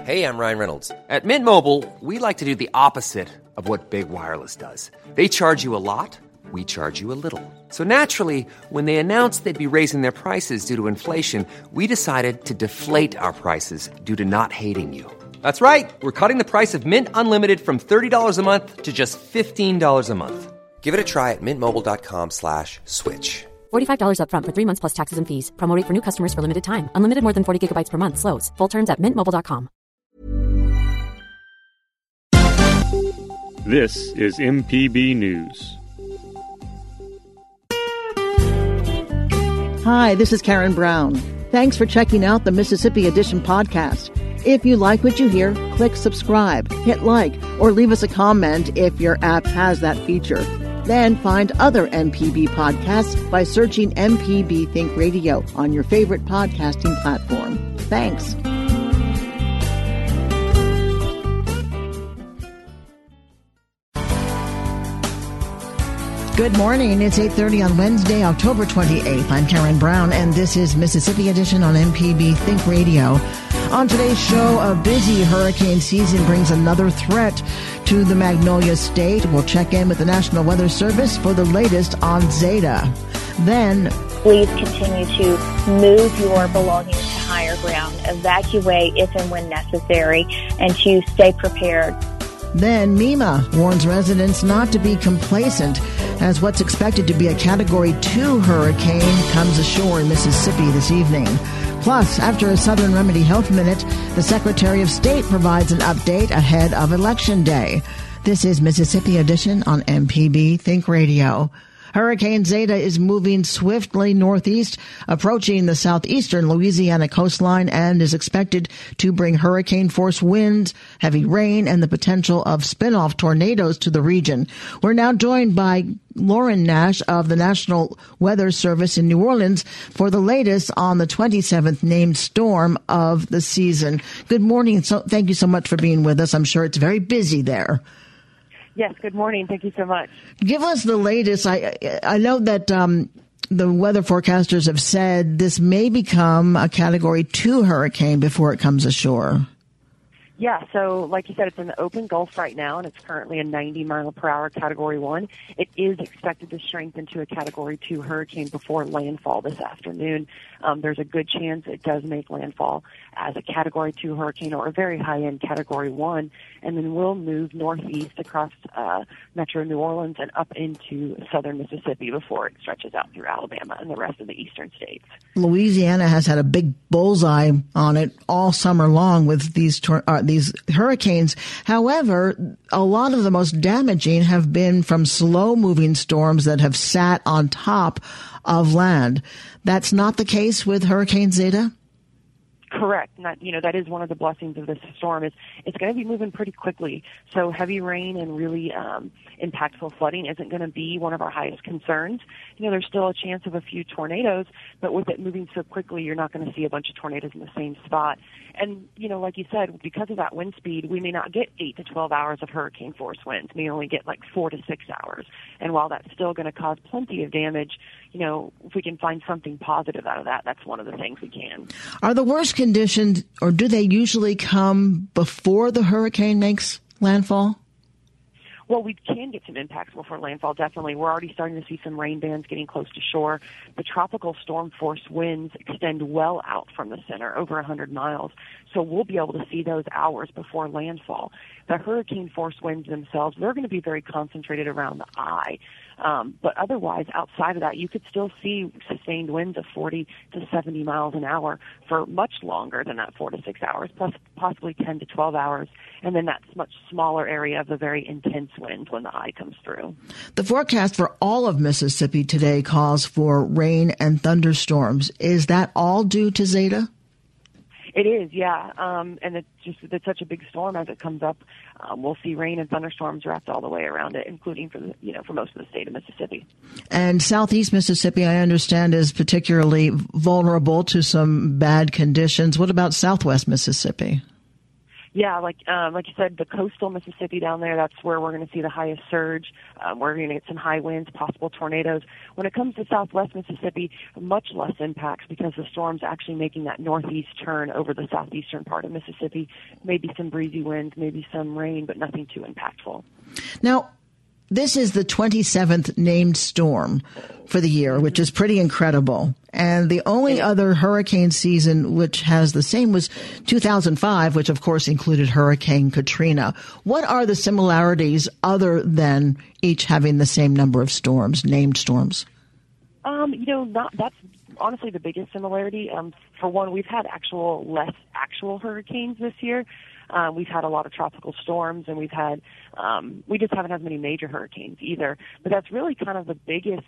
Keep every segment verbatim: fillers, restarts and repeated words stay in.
Hey, I'm Ryan Reynolds. At Mint Mobile, we like to do the opposite of what Big Wireless does. They charge you a lot, we charge you a little. So naturally, when they announced they'd be raising their prices due to inflation, we decided to deflate our prices due to not hating you. That's right. We're cutting the price of Mint Unlimited from thirty dollars a month to just fifteen dollars a month. Give it a try at mintmobile.com slash switch. forty-five dollars up front for three months plus taxes and fees. Promo rate for new customers for limited time. Unlimited more than forty gigabytes per month. Slows full terms at mint mobile dot com. This is M P B News. Hi, this is Karen Brown. Thanks for checking out the Mississippi Edition podcast. If you like what you hear, click subscribe, hit like, or leave us a comment if your app has that feature. Then find other M P B podcasts by searching M P B Think Radio on your favorite podcasting platform. Thanks. Good morning. It's eight thirty on Wednesday, October twenty-eighth. I'm Karen Brown, and this is Mississippi Edition on M P B Think Radio. On today's show, a busy hurricane season brings another threat to the Magnolia State. We'll check in with the National Weather Service for the latest on Zeta. Then, please continue to move your belongings to higher ground, evacuate if and when necessary, and to stay prepared. Then MEMA warns residents not to be complacent as what's expected to be a Category two hurricane comes ashore in Mississippi this evening. Plus, after a Southern Remedy Health Minute, the Secretary of State provides an update ahead of Election Day. This is Mississippi Edition on M P B Think Radio. Hurricane Zeta is moving swiftly northeast, approaching the southeastern Louisiana coastline, and is expected to bring hurricane-force winds, heavy rain, and the potential of spin-off tornadoes to the region. We're now joined by Lauren Nash of the National Weather Service in New Orleans for the latest on the twenty-seventh named storm of the season. Good morning. So, thank you so much for being with us. I'm sure it's very busy there. Yes, good morning. Thank you so much. Give us the latest. I I know that um, the weather forecasters have said this may become a Category two hurricane before it comes ashore. Yeah, so like you said, it's in the open Gulf right now, and it's currently a ninety mile per hour Category one. It is expected to strengthen to a Category two hurricane before landfall this afternoon. Um, there's a good chance it does make landfall as a Category two hurricane or a very high-end Category one, and then will move northeast across uh, metro New Orleans and up into southern Mississippi before it stretches out through Alabama and the rest of the eastern states. Louisiana has had a big bullseye on it all summer long with these tor- uh, these hurricanes. However, a lot of the most damaging have been from slow-moving storms that have sat on top of land. That's not the case with Hurricane Zeta? Correct. And that, you know, that is one of the blessings of this storm is it's going to be moving pretty quickly. So heavy rain and really um, impactful flooding isn't going to be one of our highest concerns. You know, there's still a chance of a few tornadoes, but with it moving so quickly, you're not going to see a bunch of tornadoes in the same spot. And, you know, like you said, because of that wind speed, we may not get eight to twelve hours of hurricane force winds. We only get like four to six hours. And while that's still going to cause plenty of damage, you know, if we can find something positive out of that, that's one of the things we can. Are the worst conditions, or do they usually come before the hurricane makes landfall? Well, we can get some impacts before landfall, definitely. We're already starting to see some rain bands getting close to shore. The tropical storm force winds extend well out from the center, over one hundred miles. So we'll be able to see those hours before landfall. The hurricane force winds themselves, they're going to be very concentrated around the eye. Um, but otherwise, outside of that, you could still see sustained winds of forty to seventy miles an hour for much longer than that four to six hours, plus possibly ten to twelve hours. And then that's much smaller area of the very intense wind when the eye comes through. The forecast for all of Mississippi today calls for rain and thunderstorms. Is that all due to Zeta? It is, yeah. Um, and it's just it's such a big storm as it comes up. Um, we'll see rain and thunderstorms wrapped all the way around it, including for the, you know for most of the state of Mississippi. And southeast Mississippi, I understand, is particularly vulnerable to some bad conditions. What about southwest Mississippi? Yeah, like um, like you said, the coastal Mississippi down there, that's where we're going to see the highest surge. Um, we're going to get some high winds, possible tornadoes. When it comes to southwest Mississippi, much less impacts because the storm's actually making that northeast turn over the southeastern part of Mississippi. Maybe some breezy winds, maybe some rain, but nothing too impactful. Now, this is the twenty-seventh named storm for the year, which is pretty incredible. And the only other hurricane season which has the same was two thousand five, which of course included Hurricane Katrina. What are the similarities other than each having the same number of storms, named storms? Um, you know, not that's honestly the biggest similarity. Um, for one, we've had actual less actual hurricanes this year. Uh, we've had a lot of tropical storms, and we've had, um, we just haven't had many major hurricanes either. But that's really kind of the biggest,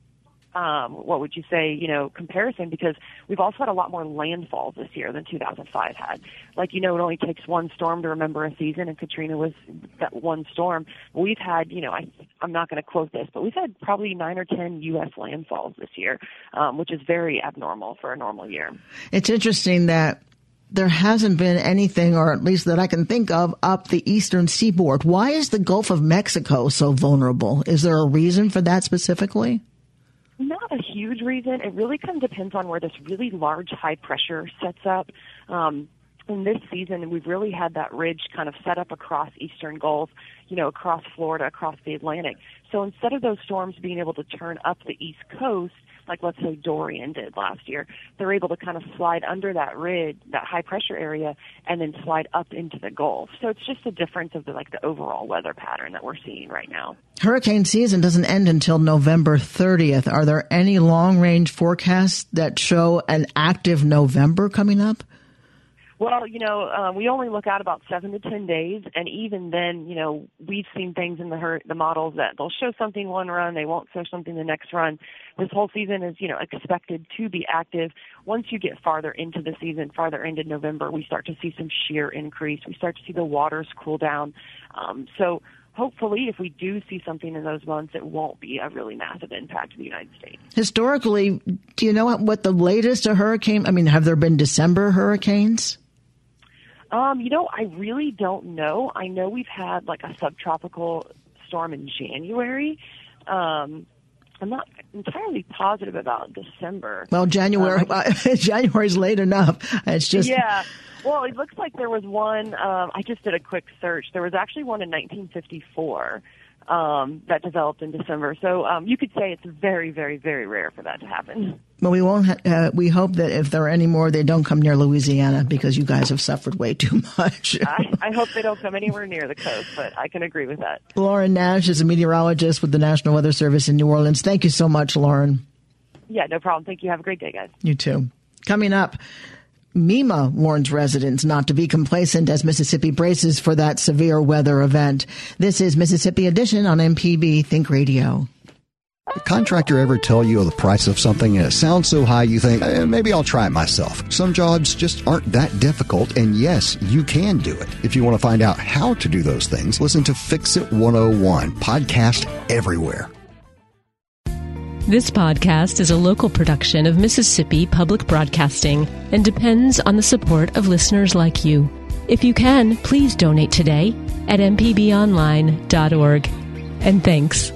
um, what would you say, you know, comparison, because we've also had a lot more landfalls this year than two thousand five had. Like, you know, it only takes one storm to remember a season, and Katrina was that one storm. We've had, you know, I, I'm not going to quote this, but we've had probably nine or ten U S landfalls this year, um, which is very abnormal for a normal year. It's interesting that there hasn't been anything, or at least that I can think of, up the eastern seaboard. Why is the Gulf of Mexico so vulnerable? Is there a reason for that specifically? Not a huge reason. It really kind of depends on where this really large high pressure sets up. Um, in this season, we've really had that ridge kind of set up across eastern Gulf, you know, across Florida, across the Atlantic. So instead of those storms being able to turn up the East Coast, like let's say Dorian did last year, they're able to kind of slide under that ridge, that high pressure area, and then slide up into the Gulf. So it's just a difference of the, like the overall weather pattern that we're seeing right now. Hurricane season doesn't end until November thirtieth. Are there any long range forecasts that show an active November coming up? Well, you know, uh, we only look out about seven to ten days, and even then, you know, we've seen things in the hur- the models that they'll show something one run, they won't show something the next run. This whole season is, you know, expected to be active. Once you get farther into the season, farther into November, we start to see some shear increase. We start to see the waters cool down. Um, so hopefully, if we do see something in those months, it won't be a really massive impact to the United States. Historically, do you know what, what the latest a hurricane, I mean, have there been December hurricanes? Um, you know, I really don't know. I know we've had like a subtropical storm in January. Um, I'm not entirely positive about December. Well, January, um, I, January's late enough. It's just yeah. Well, it looks like there was one. Um, I just did a quick search. There was actually one in nineteen fifty-four um, that developed in December. So um, you could say it's very, very, very rare for that to happen. Well, we won't. Ha- uh, we hope that if there are any more, they don't come near Louisiana because you guys have suffered way too much. I, I hope they don't come anywhere near the coast, but I can agree with that. Lauren Nash is a meteorologist with the National Weather Service in New Orleans. Thank you so much, Lauren. Yeah, no problem. Thank you. Have a great day, guys. You too. Coming up, MEMA warns residents not to be complacent as Mississippi braces for that severe weather event. This is Mississippi Edition on M P B Think Radio. Did a contractor ever tell you the price of something and it sounds so high you think, eh, maybe I'll try it myself? Some jobs just aren't that difficult, and yes, you can do it. If you want to find out how to do those things, listen to Fix It one oh one, podcast everywhere. This podcast is a local production of Mississippi Public Broadcasting and depends on the support of listeners like you. If you can, please donate today at m p b online dot org. And thanks.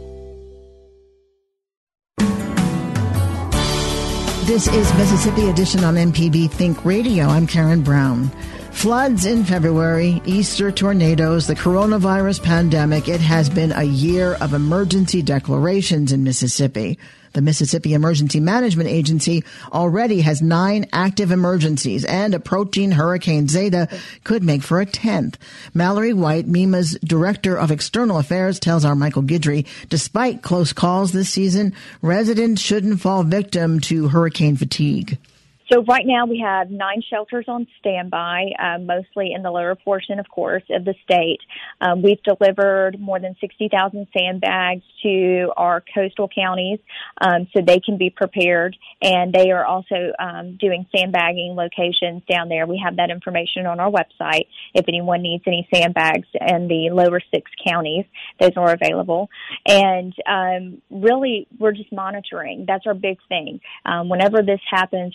This is Mississippi Edition on M P B Think Radio. I'm Karen Brown. Floods in February, Easter tornadoes, the coronavirus pandemic. It has been a year of emergency declarations in Mississippi. The Mississippi Emergency Management Agency already has nine active emergencies, and approaching Hurricane Zeta could make for a tenth. Mallory White, MEMA's Director of External Affairs, tells our Michael Guidry, despite close calls this season, residents shouldn't fall victim to hurricane fatigue. So right now we have nine shelters on standby, uh, mostly in the lower portion, of course, of the state. Um, we've delivered more than sixty thousand sandbags to our coastal counties um, so they can be prepared, and they are also um, doing sandbagging locations down there. We have that information on our website. If anyone needs any sandbags in the lower six counties, those are available. And um, really, we're just monitoring. That's our big thing. Um, whenever this happens, um,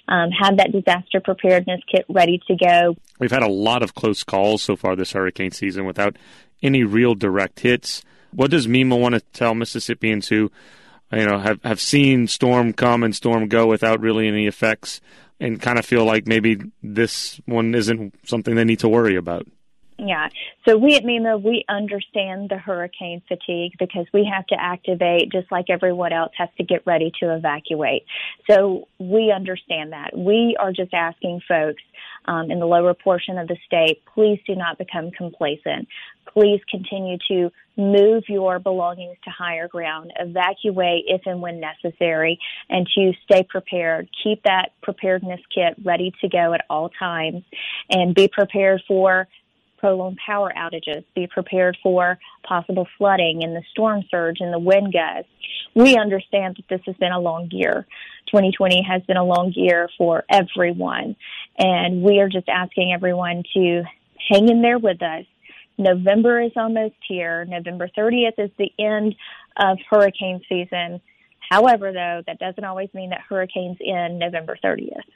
have that disaster preparedness kit ready to go. We've had a lot of close calls so far this hurricane season without any real direct hits. What does MEMA want to tell Mississippians who, you know, have, have seen storm come and storm go without really any effects and kind of feel like maybe this one isn't something they need to worry about? Yeah. So we at MEMA, we understand the hurricane fatigue because we have to activate just like everyone else has to get ready to evacuate. So we understand that. We are just asking folks um, in the lower portion of the state, please do not become complacent. Please continue to move your belongings to higher ground, evacuate if and when necessary, and to stay prepared. Keep that preparedness kit ready to go at all times and be prepared for prolonged power outages, be prepared for possible flooding and the storm surge and the wind gusts. We understand that this has been a long year. twenty twenty has been a long year for everyone, and we are just asking everyone to hang in there with us. November is almost here. November thirtieth is the end of hurricane season. However, though, that doesn't always mean that hurricanes end November thirtieth.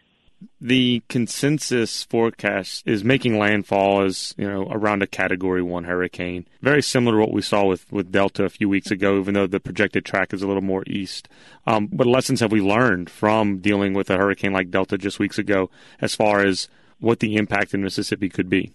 The consensus forecast is making landfall as, you know, around a Category one hurricane. Very similar to what we saw with, with Delta a few weeks ago, even though the projected track is a little more east. Um, what lessons have we learned from dealing with a hurricane like Delta just weeks ago as far as what the impact in Mississippi could be?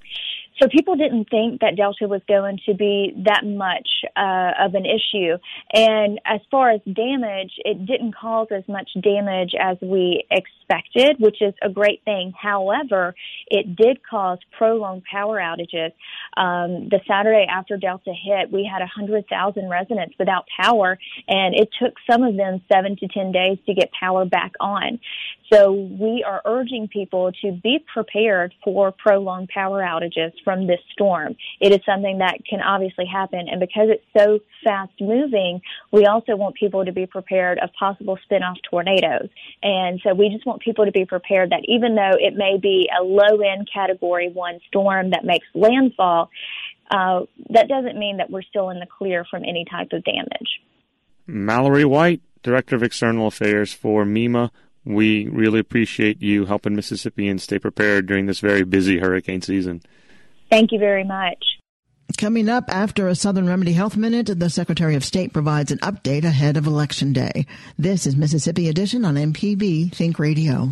So people didn't think that Delta was going to be that much uh, of an issue. And as far as damage, it didn't cause as much damage as we expected, which is a great thing. However, it did cause prolonged power outages. Um, the Saturday after Delta hit, we had one hundred thousand residents without power, and it took some of them seven to ten days to get power back on. So we are urging people to be prepared for prolonged power outages from this storm. It is something that can obviously happen, and because it's so fast-moving, we also want people to be prepared of possible spin-off tornadoes. And so we just want people to be prepared that even though it may be a low-end Category one storm that makes landfall, uh, that doesn't mean that we're still in the clear from any type of damage. Mallory White, Director of External Affairs for MEMA. We really appreciate you helping Mississippians stay prepared during this very busy hurricane season. Thank you very much. Coming up after a Southern Remedy Health Minute, the Secretary of State provides an update ahead of Election Day. This is Mississippi Edition on M P B Think Radio.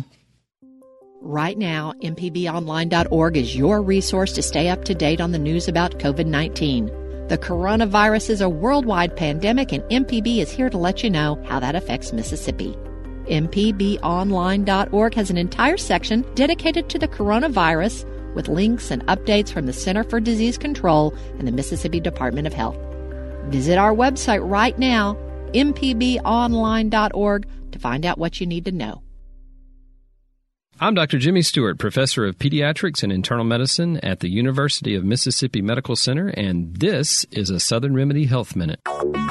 Right now, M P B online dot org is your resource to stay up to date on the news about COVID nineteen. The coronavirus is a worldwide pandemic, and M P B is here to let you know how that affects Mississippi. M P B online dot org has an entire section dedicated to the coronavirus with links and updates from the Center for Disease Control and the Mississippi Department of Health. Visit our website right now, M P B online dot org, to find out what you need to know. I'm Doctor Jimmy Stewart, Professor of Pediatrics and Internal Medicine at the University of Mississippi Medical Center, and this is a Southern Remedy Health Minute.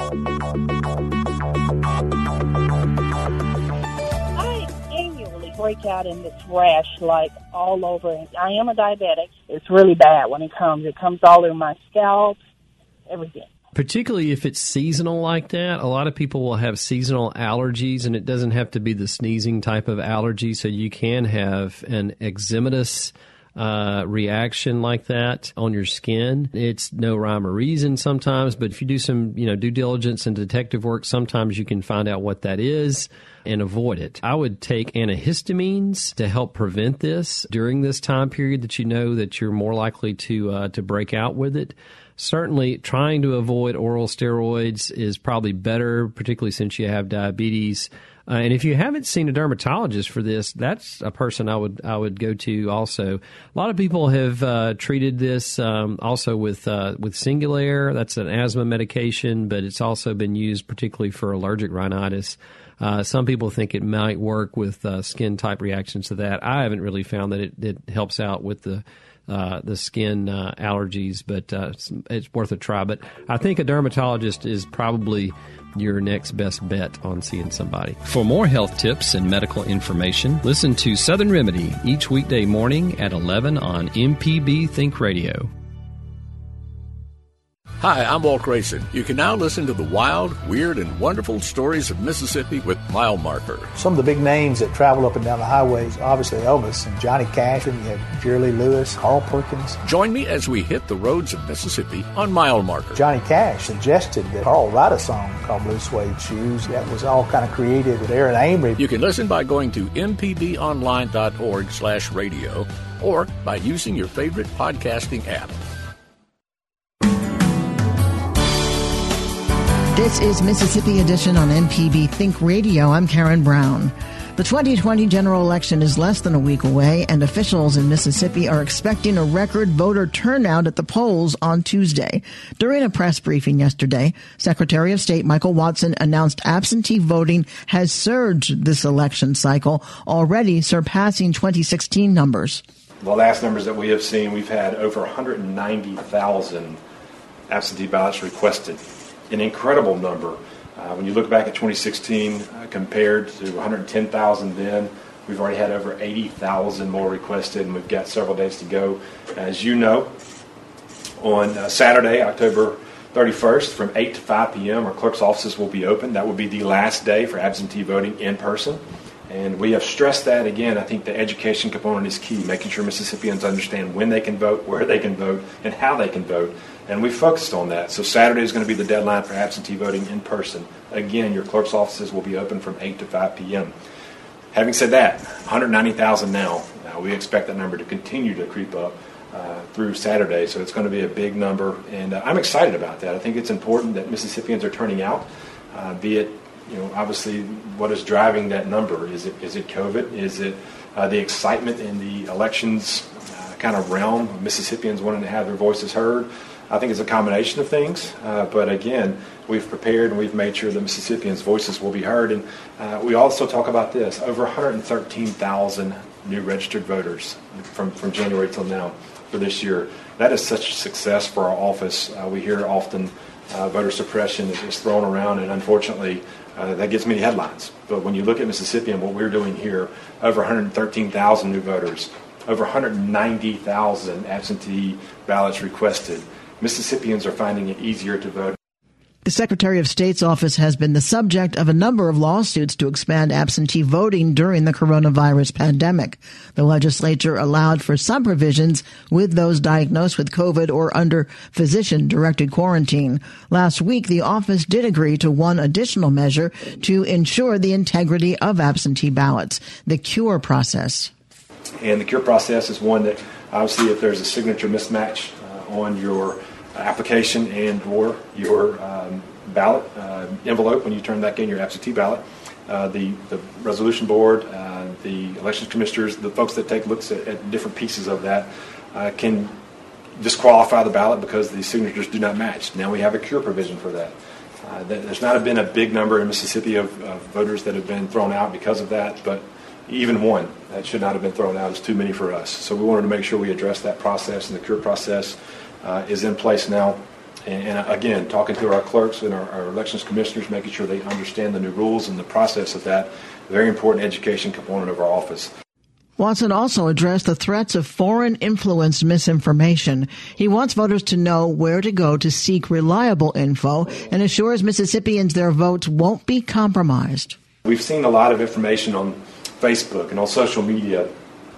Break out in this rash like all over. I am a diabetic. It's really bad when it comes. It comes all over my scalp, everything. Particularly if it's seasonal like that. A lot of people will have seasonal allergies, and it doesn't have to be the sneezing type of allergy. So you can have an eczematous uh, reaction like that on your skin. It's no rhyme or reason sometimes, but if you do some, you know, due diligence and detective work, sometimes you can find out what that is and avoid it. I would take antihistamines to help prevent this during this time period that you know that you're more likely to uh, to break out with it. Certainly, trying to avoid oral steroids is probably better, particularly since you have diabetes. Uh, and if you haven't seen a dermatologist for this, that's a person I would I would go to also. A lot of people have uh, treated this um, also with uh, with Singulair. That's an asthma medication, but it's also been used particularly for allergic rhinitis. Uh, some people think it might work with uh, skin-type reactions to that. I haven't really found that it, it helps out with the uh, the skin uh, allergies, but uh, it's, it's worth a try. But I think a dermatologist is probably your next best bet on seeing somebody. For more health tips and medical information, listen to Southern Remedy each weekday morning at eleven on M P B Think Radio. Hi, I'm Walt Grayson. You can now listen to the wild, weird, and wonderful stories of Mississippi with Mile Marker. Some of the big names that travel up and down the highways, obviously Elvis and Johnny Cash, and you have Jerry Lee Lewis, Carl Perkins. Join me as we hit the roads of Mississippi on Mile Marker. Johnny Cash suggested that Carl write a song called Blue Suede Shoes. That was all kind of created with Aaron Amory. You can listen by going to m p b online dot org slash radio or by using your favorite podcasting app. This is Mississippi Edition on M P B Think Radio. I'm Karen Brown. The twenty twenty general election is less than a week away, and officials in Mississippi are expecting a record voter turnout at the polls on Tuesday. During a press briefing yesterday, Secretary of State Michael Watson announced absentee voting has surged this election cycle, already surpassing twenty sixteen numbers. The last numbers that we have seen, we've had over one hundred ninety thousand absentee ballots requested. An incredible number. Uh, when you look back at twenty sixteen uh, compared to one hundred ten thousand then, we've already had over eighty thousand more requested, and we've got several days to go. As you know, on uh, Saturday, October thirty-first, from eight to five p.m., our clerk's offices will be open. That will be the last day for absentee voting in person. And we have stressed that again. I think the education component is key, making sure Mississippians understand when they can vote, where they can vote, and how they can vote. And we focused on that. So Saturday is going to be the deadline for absentee voting in person. Again, your clerk's offices will be open from eight to five p.m. Having said that, one hundred ninety thousand now. Now we expect that number to continue to creep up uh, through Saturday. So it's going to be a big number. And uh, I'm excited about that. I think it's important that Mississippians are turning out, uh, be it, you know, obviously what is driving that number. Is it is it COVID? Is it uh, the excitement in the elections uh, kind of realm of Mississippians wanting to have their voices heard? I think it's a combination of things, uh, but again, we've prepared and we've made sure that Mississippians' voices will be heard. And uh, we also talk about this, over one hundred thirteen thousand new registered voters from, from January till now for this year. That is such a success for our office. Uh, we hear often uh, voter suppression is, is thrown around, and unfortunately, uh, that gets many headlines. But when you look at Mississippi and what we're doing here, over one hundred thirteen thousand new voters, over one hundred ninety thousand absentee ballots requested. Mississippians are finding it easier to vote. The Secretary of State's office has been the subject of a number of lawsuits to expand absentee voting during the coronavirus pandemic. The legislature allowed for some provisions with those diagnosed with COVID or under physician-directed quarantine. Last week, the office did agree to one additional measure to ensure the integrity of absentee ballots, the CURE process. And the CURE process is one that, obviously, if there's a signature mismatch uh, on your application and or your um, ballot uh, envelope when you turn that in, your absentee ballot, uh, the, the resolution board, uh, the elections commissioners, the folks that take looks at, at different pieces of that uh, can disqualify the ballot because the signatures do not match. Now we have a CURE provision for that. Uh, there's not been a big number in Mississippi of, of voters that have been thrown out because of that, but even one that should not have been thrown out is too many for us. So we wanted to make sure we address that process, and the CURE process Uh, is in place now. And, and again, talking to our clerks and our, our elections commissioners, making sure they understand the new rules and the process of that, very important education component of our office. Watson also addressed the threats of foreign-influenced misinformation. He wants voters to know where to go to seek reliable info and assures Mississippians their votes won't be compromised. We've seen a lot of information on Facebook and on social media.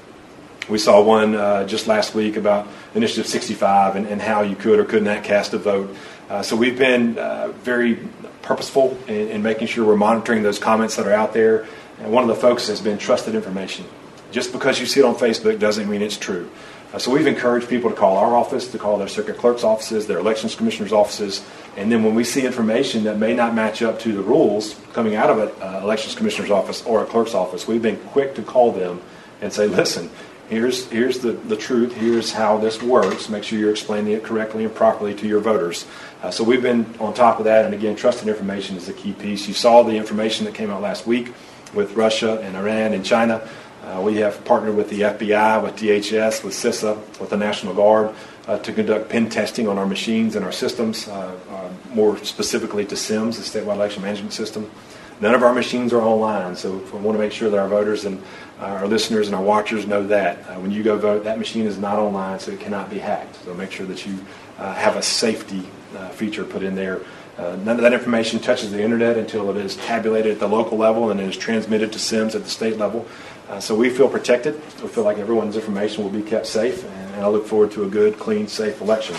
We saw one uh, just last week about Initiative sixty-five and, and how you could or could not cast a vote. Uh, so we've been uh, very purposeful in, in making sure we're monitoring those comments that are out there. And one of the focus has been trusted information. Just because you see it on Facebook doesn't mean it's true. Uh, so we've encouraged people to call our office, to call their circuit clerk's offices, their elections commissioners' offices, and then when we see information that may not match up to the rules coming out of an uh, elections commissioner's office or a clerk's office, we've been quick to call them and say, listen, Here's here's the, the truth. Here's how this works. Make sure you're explaining it correctly and properly to your voters. Uh, so we've been on top of that. And again, trusted information is the key piece. You saw the information that came out last week with Russia and Iran and China. Uh, we have partnered with the F B I, with D H S, with CISA, with the National Guard uh, to conduct pen testing on our machines and our systems, uh, uh, more specifically to SIMS, the Statewide Election Management System. None of our machines are online, so we want to make sure that our voters and our listeners and our watchers know that. Uh, when you go vote, that machine is not online, so it cannot be hacked. So make sure that you uh, have a safety uh, feature put in there. Uh, none of that information touches the internet until it is tabulated at the local level and it is transmitted to SIMS at the state level. Uh, so we feel protected. We feel like everyone's information will be kept safe, and, and I look forward to a good, clean, safe election.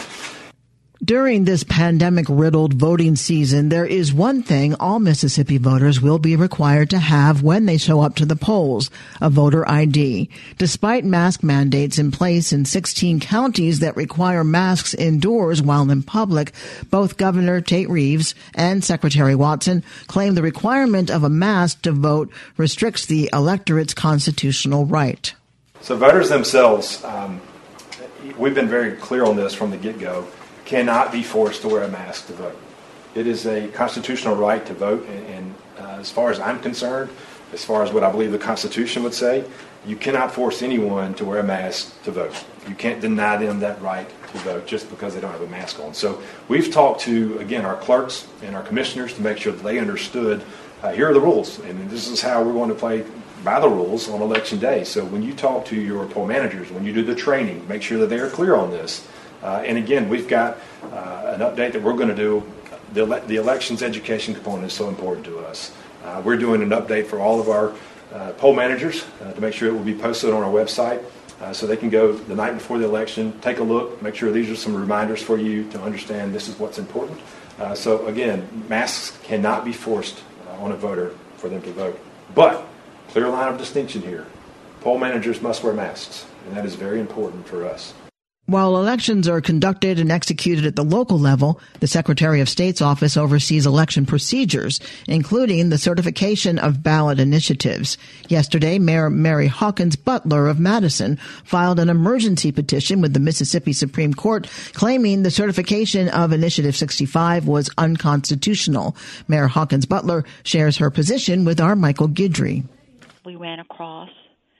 During this pandemic-riddled voting season, there is one thing all Mississippi voters will be required to have when they show up to the polls, a voter I D. Despite mask mandates in place in sixteen counties that require masks indoors while in public, both Governor Tate Reeves and Secretary Watson claim the requirement of a mask to vote restricts the electorate's constitutional right. So voters themselves, um, we've been very clear on this from the get-go, cannot be forced to wear a mask to vote. It is a constitutional right to vote, and, and uh, as far as I'm concerned, as far as what I believe the Constitution would say, you cannot force anyone to wear a mask to vote. You can't deny them that right to vote just because they don't have a mask on. So we've talked to, again, our clerks and our commissioners to make sure that they understood, uh, here are the rules, and this is how we're going to play by the rules on Election Day. So when you talk to your poll managers, when you do the training, make sure that they are clear on this. Uh, and again, we've got uh, an update that we're going to do. The, ele- the elections education component is so important to us. Uh, we're doing an update for all of our uh, poll managers uh, to make sure it will be posted on our website uh, so they can go the night before the election, take a look, make sure these are some reminders for you to understand this is what's important. Uh, so again, masks cannot be forced uh, on a voter for them to vote. But, clear line of distinction here. Poll managers must wear masks, and that is very important for us. While elections are conducted and executed at the local level, the Secretary of State's office oversees election procedures, including the certification of ballot initiatives. Yesterday, Mayor Mary Hawkins Butler of Madison filed an emergency petition with the Mississippi Supreme Court claiming the certification of Initiative sixty-five was unconstitutional. Mayor Hawkins Butler shares her position with our Michael Guidry. We ran across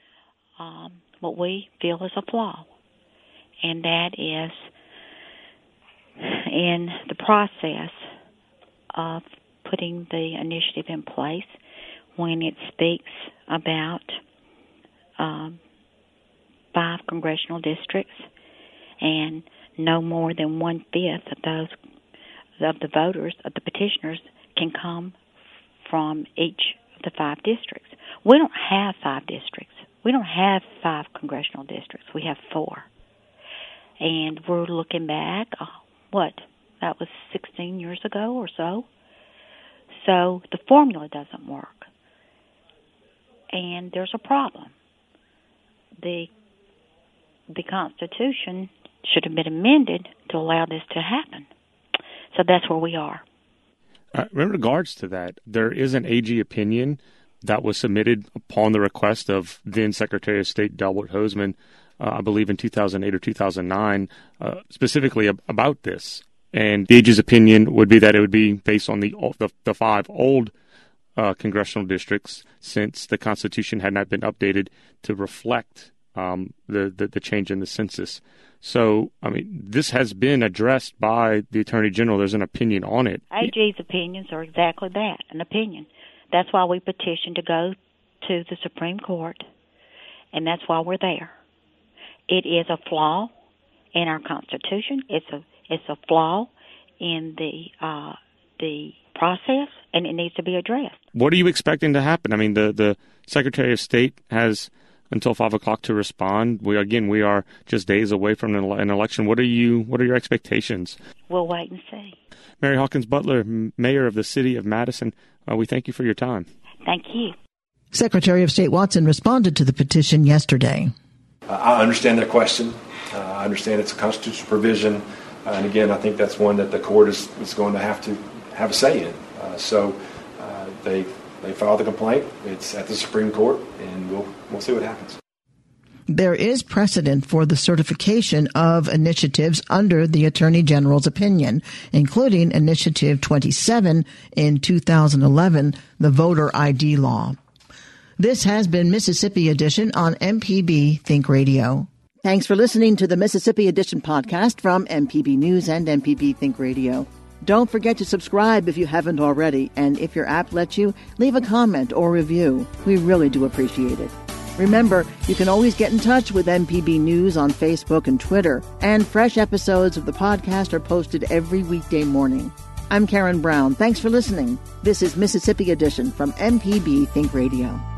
um, what we feel is a flaw. And that is in the process of putting the initiative in place when it speaks about um, five congressional districts and no more than one-fifth of those of the voters, of the petitioners, can come from each of the five districts. We don't have five districts. We don't have five congressional districts. We have four. And we're looking back, uh, what, that was sixteen years ago or so. So the formula doesn't work. And there's a problem. The the Constitution should have been amended to allow this to happen. So that's where we are. Uh, in regards to that, there is an A G opinion that was submitted upon the request of then Secretary of State Delbert Hosemann, Uh, I believe in two thousand eight or two thousand nine, uh, specifically ab- about this. And the A G's opinion would be that it would be based on the the, the five old uh, congressional districts, since the Constitution had not been updated to reflect um, the, the, the change in the census. So, I mean, this has been addressed by the Attorney General. There's an opinion on it. A G's opinions are exactly that, an opinion. That's why we petitioned to go to the Supreme Court, and that's why we're there. It is a flaw in our Constitution. It's a it's a flaw in the uh, the process, and it needs to be addressed. What are you expecting to happen? I mean, the, the Secretary of State has until five o'clock to respond. We again, we are just days away from an, an election. What are you? What are your expectations? We'll wait and see. Mary Hawkins Butler, Mayor of the City of Madison, uh, we thank you for your time. Thank you. Secretary of State Watson responded to the petition yesterday. Uh, I understand their question. Uh, I understand it's a constitutional provision. Uh, and again, I think that's one that the court is, is going to have to have a say in. Uh, so uh, they they filed the complaint. It's at the Supreme Court, and we'll we'll see what happens. There is precedent for the certification of initiatives under the Attorney General's opinion, including Initiative twenty-seven in two thousand eleven, the Voter I D law. This has been Mississippi Edition on M P B Think Radio. Thanks for listening to the Mississippi Edition podcast from M P B News and M P B Think Radio. Don't forget to subscribe if you haven't already, and if your app lets you, leave a comment or review. We really do appreciate it. Remember, you can always get in touch with M P B News on Facebook and Twitter, and fresh episodes of the podcast are posted every weekday morning. I'm Karen Brown. Thanks for listening. This is Mississippi Edition from M P B Think Radio.